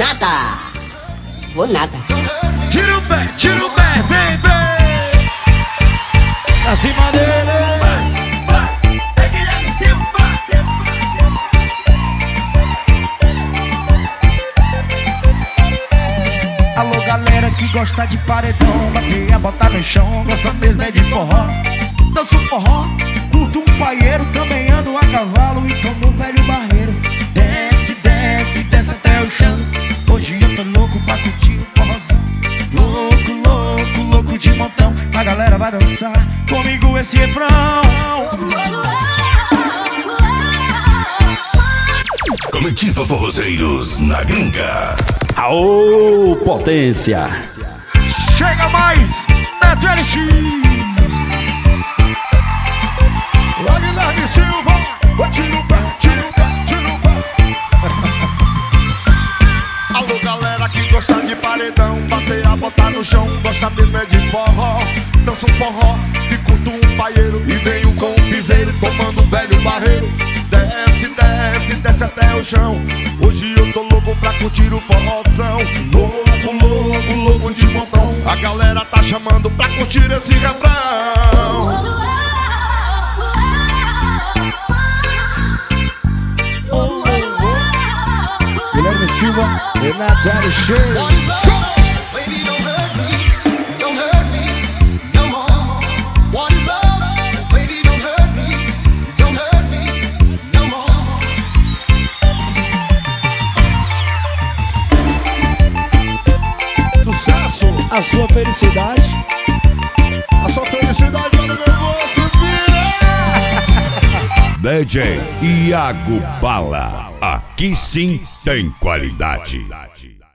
nada. Vou nada. Tira o pé, vem, vem. Pra cima dele. É Guilherme Silva. Alô, galera que gosta de paredão, bater a bota no chão, gosta mesmo é de forró. Danço forró, curto um paieiro, também ando a cavalo e tomo um velho barreiro. Desce, desce, desce até o chão. Hoje eu tô louco pra curtir o forrozão. Louco, louco, louco de montão. A galera vai dançar comigo esse refrão. Comitiva Forrozeiros na Gringa. Aô, potência! Chega mais, Neto LX. Guilherme Silva, tira o pé, tira o pé, tira o pé. Alô, galera que gosta de paredão, bater a bota no chão, gosta mesmo é de forró. Dança um forró, e curto um paieiro, e venho com um piseiro, tomando um velho barreiro. Desce, desce, desce até o chão. Hoje eu tô louco pra curtir o forrozão. Louco, louco, louco de montão. A galera tá chamando pra curtir esse refrão. Guilherme Silva, Renato LX. Sucesso, a sua felicidade. A sua felicidade vai no meu bolso, filha. DJ Iago Bala. Aqui sim tem qualidade.